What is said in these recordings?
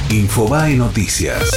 Infobae Noticias.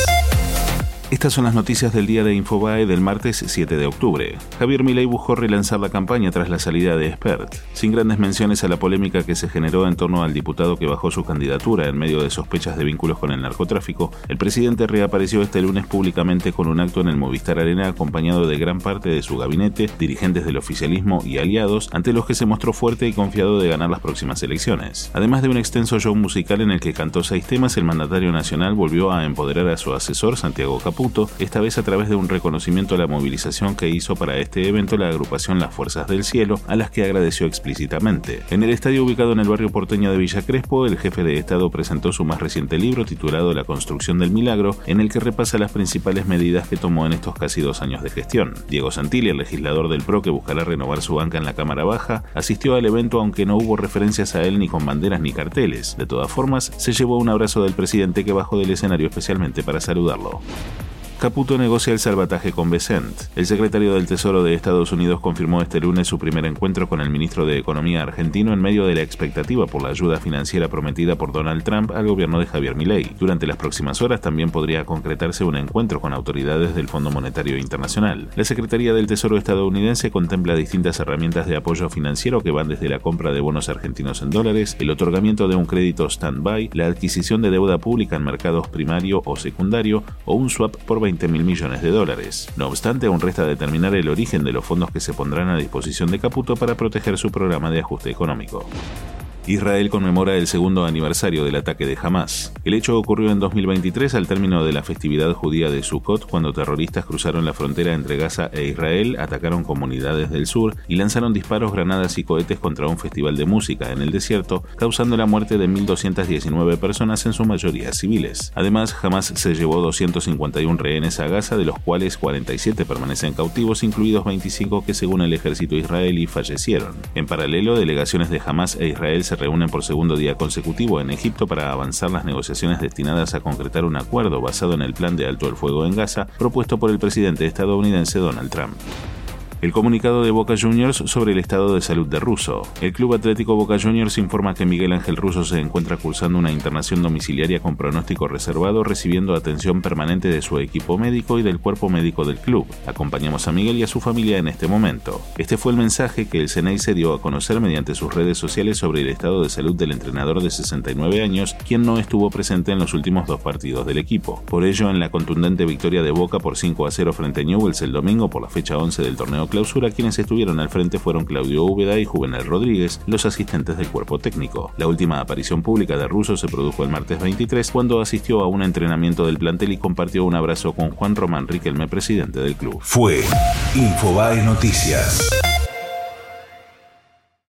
Estas son las noticias del día de Infobae del martes 7 de octubre. Javier Milei buscó relanzar la campaña tras la salida de Espert. Sin grandes menciones a la polémica que se generó en torno al diputado que bajó su candidatura en medio de sospechas de vínculos con el narcotráfico, el presidente reapareció este lunes públicamente con un acto en el Movistar Arena acompañado de gran parte de su gabinete, dirigentes del oficialismo y aliados, ante los que se mostró fuerte y confiado de ganar las próximas elecciones. Además de un extenso show musical en el que cantó 6 temas, el mandatario nacional volvió a empoderar a su asesor, Santiago Caputo, esta vez a través de un reconocimiento a la movilización que hizo para este evento la agrupación Las Fuerzas del Cielo, a las que agradeció explícitamente. En el estadio ubicado en el barrio porteño de Villa Crespo, el jefe de Estado presentó su más reciente libro titulado La construcción del milagro, en el que repasa las principales medidas que tomó en estos casi 2 años de gestión. Diego Santilli, el legislador del PRO que buscará renovar su banca en la Cámara Baja, asistió al evento aunque no hubo referencias a él ni con banderas ni carteles. De todas formas, se llevó un abrazo del presidente que bajó del escenario especialmente para saludarlo. Caputo negocia el salvataje con Bessent. El secretario del Tesoro de Estados Unidos confirmó este lunes su primer encuentro con el ministro de Economía argentino en medio de la expectativa por la ayuda financiera prometida por Donald Trump al gobierno de Javier Milei. Durante las próximas horas también podría concretarse un encuentro con autoridades del Fondo Monetario Internacional. La Secretaría del Tesoro estadounidense contempla distintas herramientas de apoyo financiero que van desde la compra de bonos argentinos en dólares, el otorgamiento de un crédito stand-by, la adquisición de deuda pública en mercados primario o secundario o un swap por $20.000 millones. No obstante, aún resta determinar el origen de los fondos que se pondrán a disposición de Caputo para proteger su programa de ajuste económico. Israel conmemora el segundo aniversario del ataque de Hamás. El hecho ocurrió en 2023 al término de la festividad judía de Sukkot, cuando terroristas cruzaron la frontera entre Gaza e Israel, atacaron comunidades del sur y lanzaron disparos, granadas y cohetes contra un festival de música en el desierto, causando la muerte de 1.219 personas, en su mayoría civiles. Además, Hamás se llevó 251 rehenes a Gaza, de los cuales 47 permanecen cautivos, incluidos 25 que, según el ejército israelí, fallecieron. En paralelo, delegaciones de Hamás e Israel se reúnen por segundo día consecutivo en Egipto para avanzar las negociaciones destinadas a concretar un acuerdo basado en el plan de alto el fuego en Gaza propuesto por el presidente estadounidense Donald Trump. El comunicado de Boca Juniors sobre el estado de salud de Russo. El Club Atlético Boca Juniors informa que Miguel Ángel Russo se encuentra cursando una internación domiciliaria con pronóstico reservado, recibiendo atención permanente de su equipo médico y del cuerpo médico del club. Acompañamos a Miguel y a su familia en este momento. Este fue el mensaje que el Ceneice dio a conocer mediante sus redes sociales sobre el estado de salud del entrenador de 69 años, quien no estuvo presente en los últimos 2 partidos del equipo. Por ello, en la contundente victoria de Boca por 5-0 frente a Newell's el domingo por la fecha 11 del torneo clausura, quienes estuvieron al frente fueron Claudio Úbeda y Juvenal Rodríguez, los asistentes del cuerpo técnico. La última aparición pública de Russo se produjo el martes 23, cuando asistió a un entrenamiento del plantel y compartió un abrazo con Juan Román Riquelme, presidente del club. Fue Infobae Noticias.